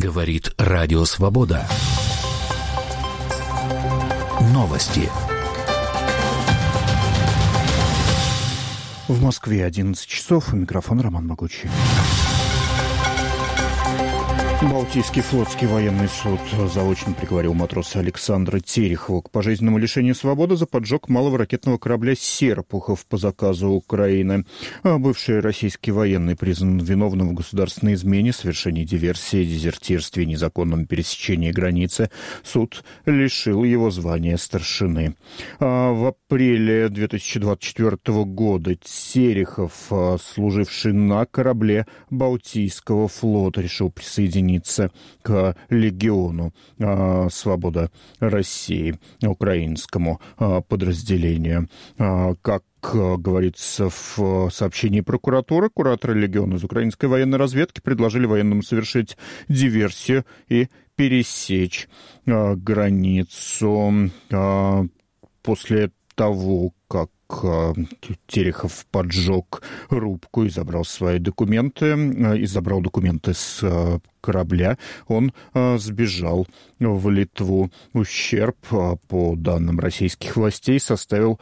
Говорит Радио Свобода. Новости. В Москве 11 часов. Микрофон Роман Могучий. Балтийский флотский военный суд заочно приговорил матроса Александра Терехова к пожизненному лишению свободы за поджог малого ракетного корабля «Серпухов» по заказу Украины. Бывший российский военный признан виновным в государственной измене, совершении диверсии, дезертирстве и незаконном пересечении границы. Суд лишил его звания старшины. В апреле 2024 года Терехов, служивший на корабле Балтийского флота, решил присоединиться к легиону «Свобода России», украинскому подразделению. Как говорится в сообщении прокуратуры, кураторы легиона из украинской военной разведки предложили военным совершить диверсию и пересечь границу после того, как Терехов поджег рубку и забрал свои документы, забрал документы с корабля. Он сбежал в Литву. Ущерб, по данным российских властей, составил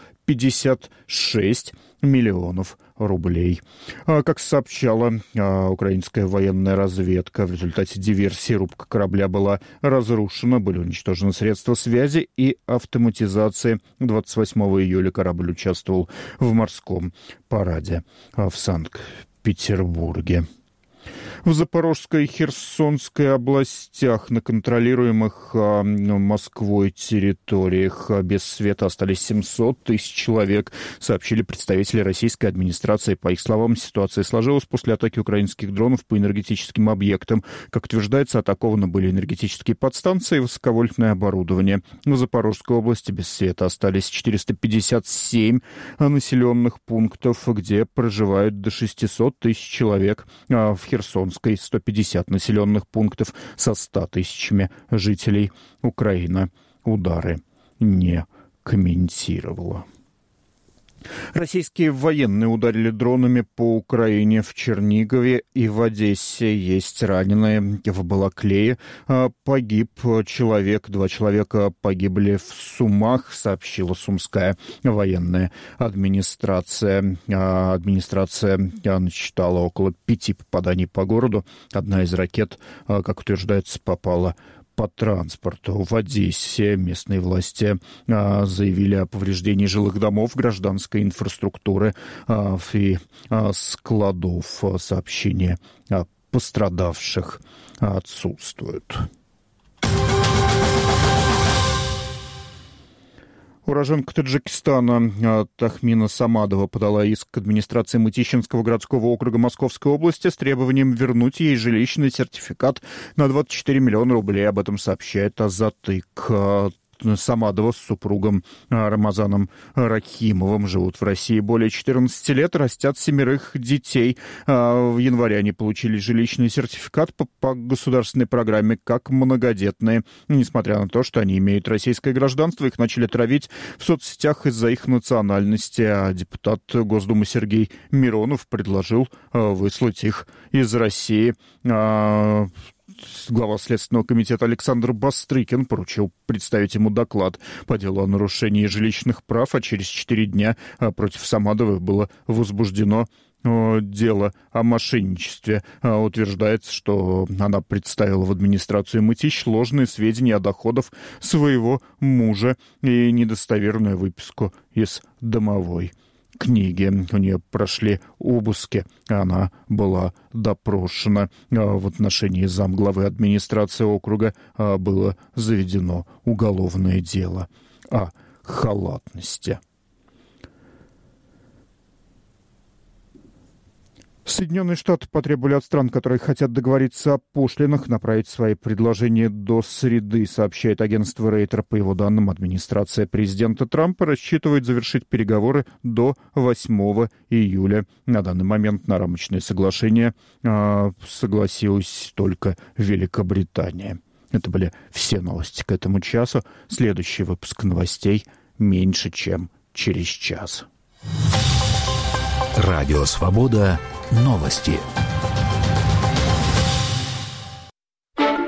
56 миллионов рублей. Как сообщала украинская военная разведка, в результате диверсии рубка корабля была разрушена, были уничтожены средства связи и автоматизации. 28 июля корабль участвовал в морском параде в Санкт-Петербурге. В Запорожской и Херсонской областях на контролируемых Москвой территориях без света остались 700 тысяч человек, сообщили представители российской администрации. По их словам, ситуация сложилась после атаки украинских дронов по энергетическим объектам. Как утверждается, атакованы были энергетические подстанции и высоковольтное оборудование. В Запорожской области без света остались 457 населенных пунктов, где проживают до 600 тысяч человек. В Херсонской 150 населенных пунктов со 100 тысячами жителей. Украина удары не комментировала. Российские военные ударили дронами по Украине в Чернигове и в Одессе. Есть раненые. В Балаклее погиб человек. 2 человека погибли в Сумах, сообщила Сумская военная администрация. Администрация насчитала около 5 попаданий по городу. Одна из ракет, как утверждается, попала по транспорту. В Одессе местные власти заявили о повреждении жилых домов, гражданской инфраструктуры и складов. Сообщения о пострадавших отсутствуют. Уроженка Таджикистана Тахмина Самадова подала иск к администрации Мытищинского городского округа Московской области с требованием вернуть ей жилищный сертификат на 24 миллиона рублей. Об этом сообщает Азатык. Самадова с супругом Рамазаном Рахимовым живут в России более 14 лет, растят 7 детей. В январе они получили жилищный сертификат по государственной программе как многодетные. Несмотря на то, что они имеют российское гражданство, их начали травить в соцсетях из-за их национальности. А депутат Госдумы Сергей Миронов предложил выслать их из России. Глава Следственного комитета Александр Бастрыкин поручил представить ему доклад по делу о нарушении жилищных прав, а через 4 дня против Самадовой было возбуждено дело о мошенничестве. Утверждается, что она представила в администрацию Мытищ ложные сведения о доходах своего мужа и недостоверную выписку из домовой книги. У нее прошли обыски, она была допрошена. В отношении замглавы администрации округа было заведено уголовное дело о халатности. Соединенные Штаты потребовали от стран, которые хотят договориться о пошлинах, направить свои предложения до среды, сообщает агентство Рейтер. По его данным, администрация президента Трампа рассчитывает завершить переговоры до 8 июля. На данный момент на рамочное соглашение согласилась только Великобритания. Это были все новости к этому часу. Следующий выпуск новостей меньше, чем через час. Радио Свобода. Новости.